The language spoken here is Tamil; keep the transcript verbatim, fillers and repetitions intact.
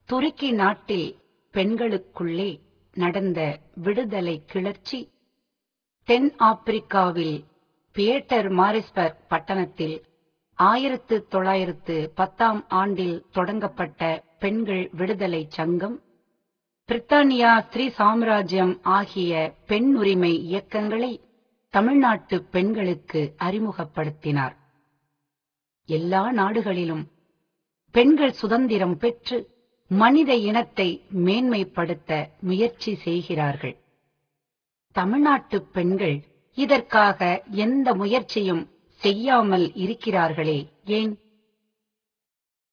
துருக்கி நாட்டில் பெண்களுக்குள்ளே நடந்த விடுதலை கிளர்ச்சி, தென் ஆப்பிரிக்காவில் பியேட்டர் மாரிஸ்பர்க் பட்டணத்தில் ஆயிரத்து தொள்ளாயிரத்து பத்தாம் ஆண்டில் தொடங்கப்பட்ட பெண்கள் விடுதலை சங்கம், பிரித்தானியா ஸ்திரீ சாம்ராஜ்யம் ஆகிய பெண் உரிமை இயக்கங்களை தமிழ்நாட்டு பெண்களுக்கு அறிமுகப்படுத்தினார். எல்லா நாடுகளிலும் பெண்கள் சுதந்திரம் பெற்று மனித இனத்தை மேன்மைப்படுத்த முயற்சி செய்கிறார்கள். தமிழ்நாட்டு பெண்கள் இதற்காக எந்த முயற்சியும் செய்யாமல் இருக்கிறார்களே ஏன்?